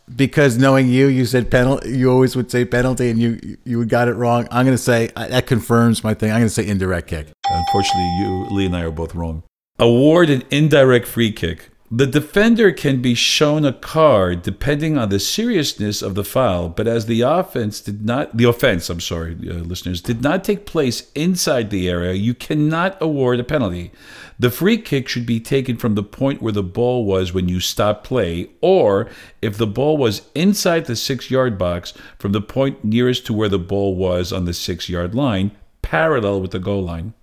because knowing you, you said penalty. You always would say penalty, and you you got it wrong. I'm going to say that confirms my thing. I'm going to say indirect kick. Unfortunately, you, Lee and I are both wrong. Award an indirect free kick. The defender can be shown a card depending on the seriousness of the foul, but as the offense did not, the offense, I'm sorry, uh, listeners, did not take place inside the area, you cannot award a penalty. The free kick should be taken from the point where the ball was when you stopped play, or if the ball was inside the six-yard box, from the point nearest to where the ball was on the six-yard line, parallel with the goal line.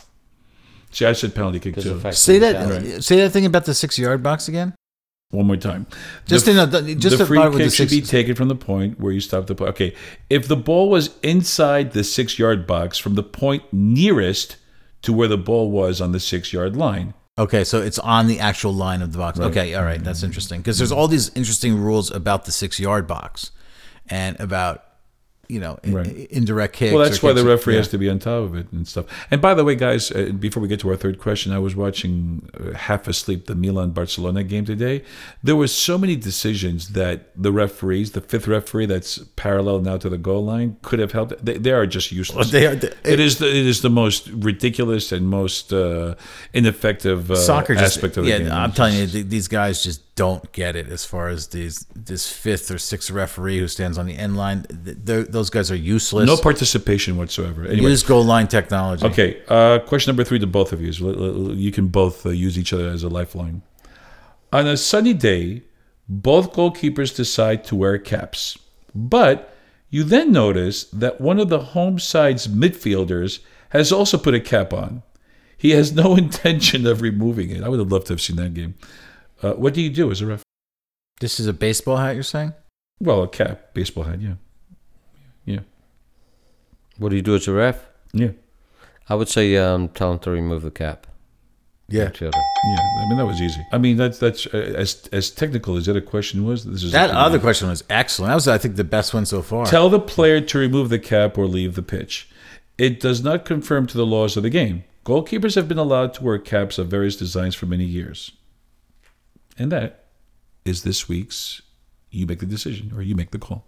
See, I said penalty kick too. Say that. Say that thing about the six-yard box again. One more time. Just the, in a, just the a free part with kick the should six, be taken from the point where you stop the play. Okay, if the ball was inside the six-yard box, from the point nearest to where the ball was on the six-yard line. Okay, so it's on the actual line of the box. Right. Okay, all right, that's interesting because there's all these interesting rules about the six-yard box and about. You know, in, Right. indirect kicks. Well, that's or why the kicks- referee yeah. has to be on top of it and stuff. And by the way, guys, uh, before we get to our third question, I was watching uh, half asleep the Milan-Barcelona game today. There were so many decisions that the referees, the fifth referee that's parallel now to the goal line, could have helped. They, they are just useless. They are- they- it is the, it is the most ridiculous and most uh, ineffective uh, Soccer just, aspect of the yeah, game. I'm telling you, th- these guys just don't get it as far as these this fifth or sixth referee who stands on the end line. Th- th- those guys are useless. No participation whatsoever. Anyway, Use goal line technology. Okay, uh, question number three to both of you. So l- l- you can both uh, use each other as a lifeline. On a sunny day, both goalkeepers decide to wear caps. But you then notice that one of the home side's midfielders has also put a cap on. He has no intention of removing it. I would have loved to have seen that game. Uh, what do you do as a ref? This is a baseball hat, you're saying? Well, a cap, baseball hat, yeah. Yeah. What do you do as a ref? Yeah. I would say um, tell him to remove the cap. Yeah. Children. Yeah, I mean that was easy. I mean that's that's uh, as as technical as that a question was. This is That a- other question was excellent. That was, I think, the best one so far. Tell the player to remove the cap or leave the pitch. It does not conform to the laws of the game. Goalkeepers have been allowed to wear caps of various designs for many years. And that is this week's You Make the Decision, or You Make the Call.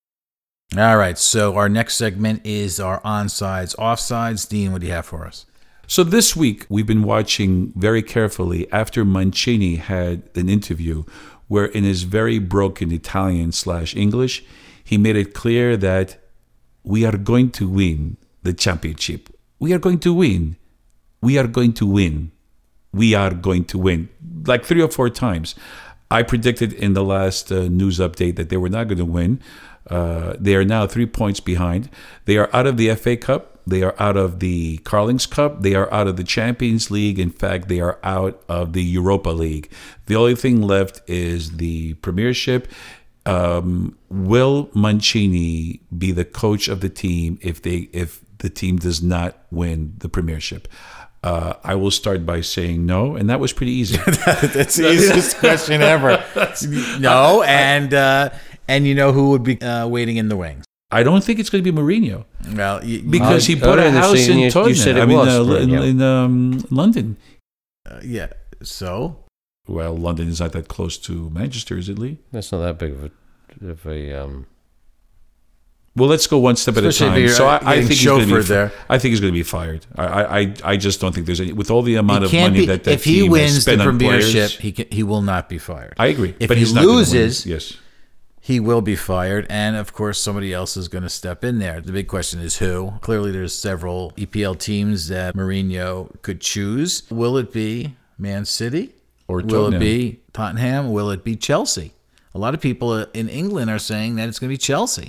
All right, so our next segment is our onsides, offsides. Dean, what do you have for us? So this week, we've been watching very carefully after Mancini had an interview where in his very broken Italian slash English, he made it clear that we are going to win the championship. We are going to win. We are going to win. We are going to win. Like three or four times. I predicted in the last uh, news update that they were not going to win. Uh, they are now three points behind. They are out of the F A Cup. They are out of the Carlings Cup. They are out of the Champions League. In fact, they are out of the Europa League. The only thing left is the Premiership. Um, will Mancini be the coach of the team if they if the team does not win the Premiership? Uh, I will start by saying no, and that was pretty easy. That's the easiest question ever. No, and uh, and you know who would be uh, waiting in the wings? I don't think it's going to be Mourinho Well, you, because he I- bought earlier a in the house season, in you- you Tottenham. said it I mean, was uh, in, Mourinho. in um, London. uh, yeah. So Well, London is not that close to Manchester, is it, Lee? That's not that big of a, of a um, Well, let's go one step at a Especially time. if So you're I, I getting think he's going to be. chauffeured there. I think he's going to be fired. I, I, I just don't think there's any. With all the amount he of can't money be. that that If he team has wins the spent on Premiership, players, he can, he will not be fired. I agree. If but he he's not gonna win. loses, yes, he will be fired, and of course, somebody else is going to step in there. The big question is who. Clearly, there's several E P L teams that Mourinho could choose. Will it be Man City? Or will Tottenham. it be Tottenham? Will it be Chelsea? A lot of people in England are saying that it's going to be Chelsea.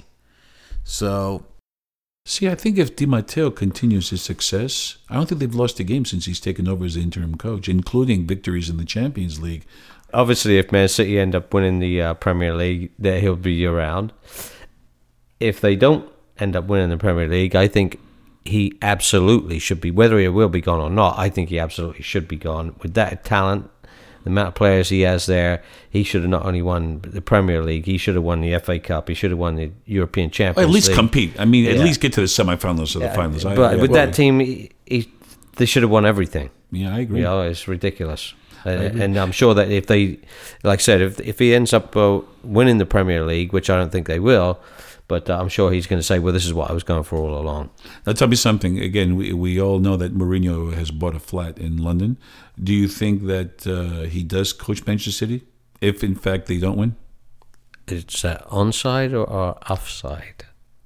So, see, I think if Di Matteo continues his success, I don't think they've lost a game since he's taken over as the interim coach, including victories in the Champions League. obviously, if Man City end up winning the uh, Premier League, that he'll be around. If they don't end up winning the Premier League, I think he absolutely should be, whether he will be gone or not, I think he absolutely should be gone. With that talent, the amount of players he has there, he should have not only won the Premier League, he should have won the F A Cup, he should have won the European Champions Or at least League. compete. I mean, at Yeah. least get to the semifinals or the Yeah, finals. I, but I- with well, that team, he, he, they should have won everything. yeah, I agree. You know, it's ridiculous. and, and I'm sure that if they, like I said, if if he ends up uh, winning the Premier League, which I don't think they will, but uh, I'm sure he's going to say, well, this is what I was going for all along. Now, tell me something. Again, we, we all know that Mourinho has bought a flat in London. Do you think that uh, he does coach Manchester City, if in fact they don't win? It's uh, onside or, or offside?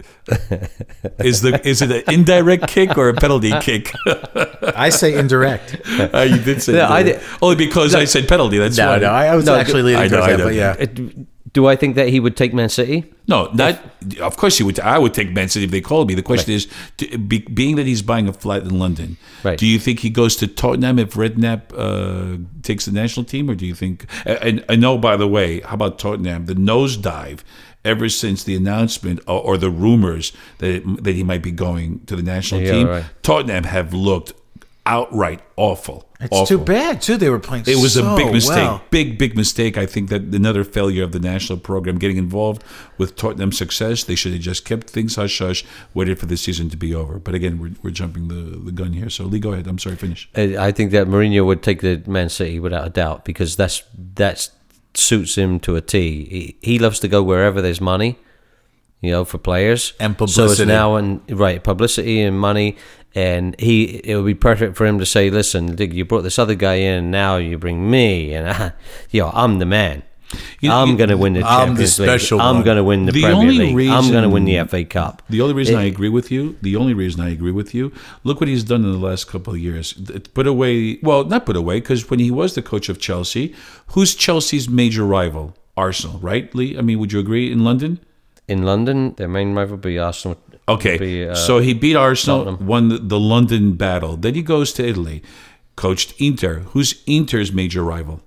Is the is it an indirect kick or a penalty kick? I say indirect. Uh, you did say No, I indirect. did- Only because I said penalty. That's No, why. no, I, I was No, actually leaning I know, towards I that, know. but yeah. Uh, Do I think that he would take Man City? No, not. Of course, he would. I would take Man City if they called me. The question is, to, be, being that he's buying a flat in London, Right. do you think he goes to Tottenham if Redknapp uh, takes the national team, or do you think? And I know, by the way, how about Tottenham? The nosedive ever since the announcement or, or the rumors that it, that he might be going to the national Yeah, team, right. Tottenham have looked outright awful. It's awful. too bad, too. They were playing It was so a big mistake. well. Big, big mistake. I think that another failure of the national program getting involved with Tottenham's success. They should have just kept things hush hush, waited for the season to be over. But again, we're, we're jumping the, the gun here. So Lee, go ahead. I'm sorry, finish. Uh, I think that Mourinho would take the Man City without a doubt because that's that suits him to a T. He, he loves to go wherever there's money, you know, for players And So it's publicity. now and right publicity and money, and he it would be perfect for him to say, "Listen, Dig, you brought this other guy in, now you bring me, and I, you know, I'm the man. You know, I'm you- going to win the I'm the Champions League. special I'm one." going to win the, The Premier only League. I'm going to reason- win the F A Cup." The only reason It- I agree with you, the only reason I agree with you, look what he's done in the last couple of years. Put away, well, not put away, because when he was the coach of Chelsea, who's Chelsea's major rival? Arsenal, right, Lee? I mean, would you agree in London? In London, their main rival would be Arsenal. Okay, would be, uh, so he beat Arsenal, Tottenham. won the, the London battle. Then he goes to Italy, coached Inter. Who's Inter's major rival?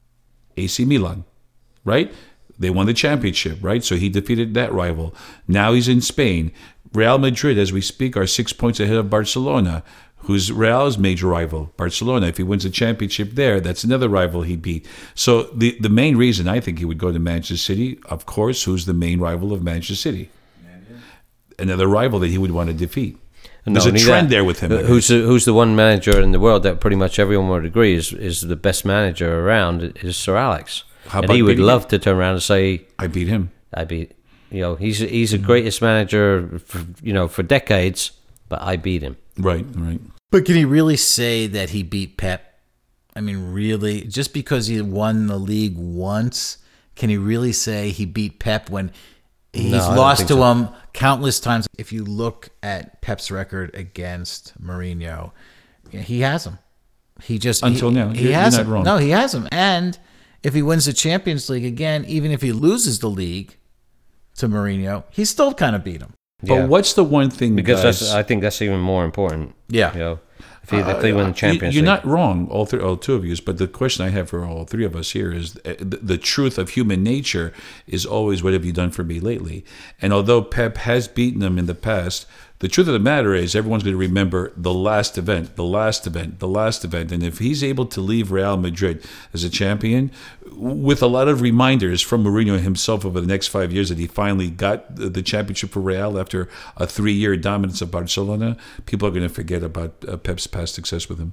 A C Milan, right? They won the championship, right? So he defeated that rival. Now he's in Spain. Real Madrid, as we speak, are six points ahead of Barcelona, who's Real's major rival, Barcelona. If he wins the championship there, that's another rival he beat. So the, the main reason I think he would go to Manchester City, of course, who's the main rival of Manchester City? Another rival that he would want to defeat. There's a only trend that, there with him. uh, Who's the, who's the one manager in the world that pretty much everyone would agree is, is the best manager around is Sir Alex. How and about he would beating love to turn around and say, I beat him. "I beat." You know, he's he's the greatest manager, for, you know, for decades, but I beat him. Right, right. But can he really say that he beat Pep? I mean, really? Just because he won the league once, can he really say he beat Pep when he's No, I don't lost think to so. him countless times? If you look at Pep's record against Mourinho, he has him. He just Until he, now. he You're- you're has not him. wrong. No, he has him. And if he wins the Champions League again, even if he loses the league to Mourinho, he still kind of beat him. But Yeah. what's the one thing, Because guys, that's, I think that's even more important. Yeah. You know, if, he, if they win the Champions Uh, You're League. not wrong, all, three, all two of you. But the question I have for all three of us here is uh, the, the truth of human nature is always, what have you done for me lately? And although Pep has beaten them in the past, the truth of the matter is everyone's going to remember the last event, the last event, the last event. And if he's able to leave Real Madrid as a champion, with a lot of reminders from Mourinho himself over the next five years that he finally got the the championship for Real after a three-year dominance of Barcelona, people are going to forget about uh, Pep's past success with him.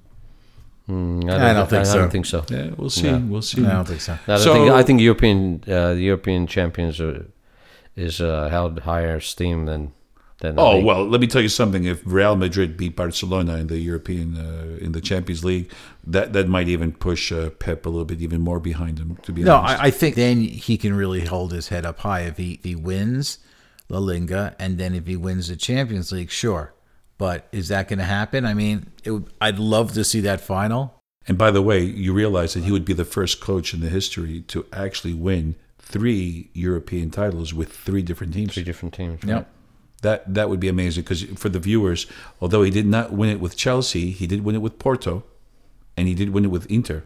Mm, I don't think I so. don't think so. Yeah, we'll see. No. We'll see. I don't think so. I, don't So- think, I think European uh, the European champions are, is uh, held higher esteem than than. the Oh league. well, let me tell you something. If Real Madrid beat Barcelona in the European uh, in the Champions League, that that might even push uh, Pep a little bit even more behind him. To be No, honest, I, I think then he can really hold his head up high if he, if he wins La Liga, and then if he wins the Champions League, sure. But is that going to happen? I mean, it would, I'd love to see that final. and by the way, you realize that he would be the first coach in the history to actually win three European titles with three different teams. Three different teams. Yep. That that would be amazing because for the viewers, although he did not win it with Chelsea, he did win it with Porto, and he did win it with Inter.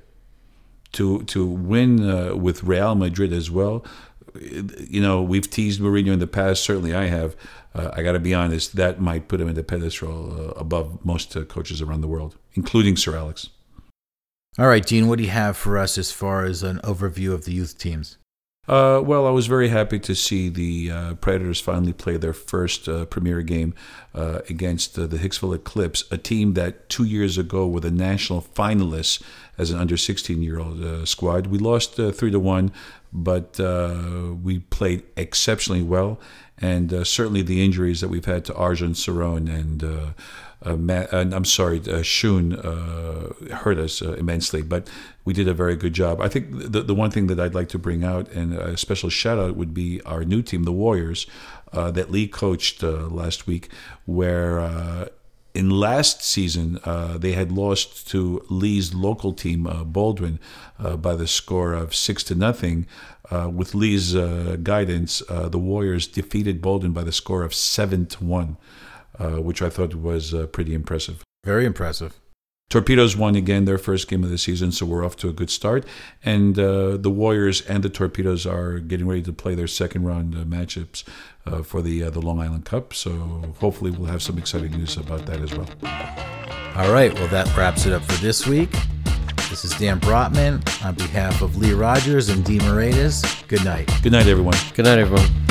To to win uh, with Real Madrid as well, you know, we've teased Mourinho in the past. Certainly, I have. Uh, I got to be honest. That might put him in the pedestal uh, above most uh, coaches around the world, including Sir Alex. All right, Dean, what do you have for us as far as an overview of the youth teams? Uh, well, I was very happy to see the uh, Predators finally play their first uh, Premier game uh, against uh, the Hicksville Eclipse, a team that two years ago were the national finalists as an under sixteen-year-old uh, squad. We lost uh, three to one, but uh, we played exceptionally well, and uh, certainly the injuries that we've had to Arjun Saron and uh, uh, Matt, uh, I'm sorry, uh, Shun uh, hurt us uh, immensely, but we did a very good job. I think the the one thing that I'd like to bring out, and a special shout out, would be our new team, the Warriors, uh, that Lee coached uh, last week, where uh, in last season uh, they had lost to Lee's local team, uh, Baldwin, uh, by the score of six to nothing. Uh, with Lee's uh, guidance, uh, the Warriors defeated Baldwin by the score of seven to one, uh, which I thought was uh, pretty impressive. Very impressive. Torpedoes won again their first game of the season, so we're off to a good start. And uh, the Warriors and the Torpedoes are getting ready to play their second round uh, matchups uh, for the uh, the Long Island Cup. So hopefully we'll have some exciting news about that as well. All right, well, that wraps it up for this week. This is Dan Brotman on behalf of Lee Rogers and Dee Moredas. Good night. Good night, everyone. Good night, everyone.